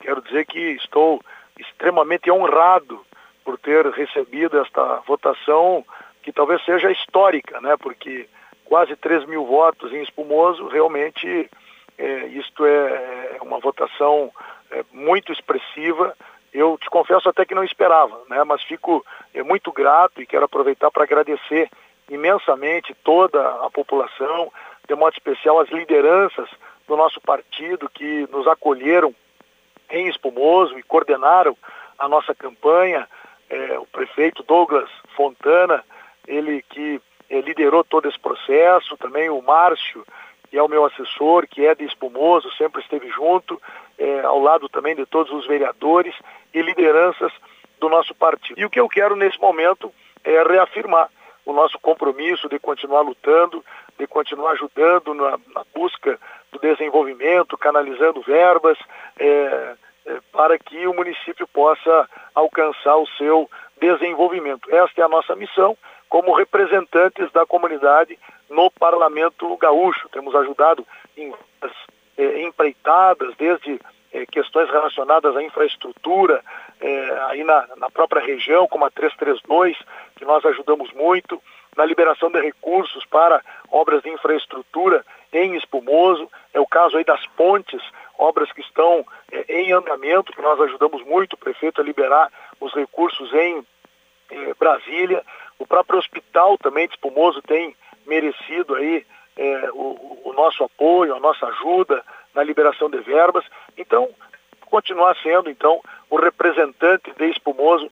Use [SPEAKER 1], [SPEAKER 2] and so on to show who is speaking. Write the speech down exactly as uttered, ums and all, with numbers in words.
[SPEAKER 1] quero dizer que estou extremamente honrado por ter recebido esta votação que talvez seja histórica, né? Porque quase três mil votos em Espumoso, realmente é, isto é uma votação é, muito expressiva. Eu te confesso até que não esperava, né? Mas fico é, muito grato e quero aproveitar para agradecer imensamente toda a população, de modo especial as lideranças do nosso partido que nos acolheram em Espumoso e coordenaram a nossa campanha. É, o prefeito Douglas Fontana, ele que é, liderou todo esse processo, também o Márcio, que é o meu assessor, que é de Espumoso, sempre esteve junto, é, ao lado também de todos os vereadores e lideranças do nosso partido. E o que eu quero nesse momento é reafirmar o nosso compromisso de continuar lutando, de continuar ajudando na, na busca do desenvolvimento, canalizando verbas, é, é, para que o município possa alcançar o seu desenvolvimento. Esta é a nossa missão como representantes da comunidade no Parlamento Gaúcho. Temos ajudado em é, empreitadas, desde é, questões relacionadas à infraestrutura, é, aí na, na própria região, como a trezentos e trinta e dois, que nós ajudamos muito, na liberação de recursos para obras de infraestrutura em Espumoso. É o caso aí das pontes, obras que estão é, em andamento, que nós ajudamos muito o prefeito a liberar os recursos em é, Brasília. O próprio hospital também de Espumoso tem merecido aí é, o, o nosso apoio, a nossa ajuda na liberação de verbas. Então, continuar sendo então o representante de Espumoso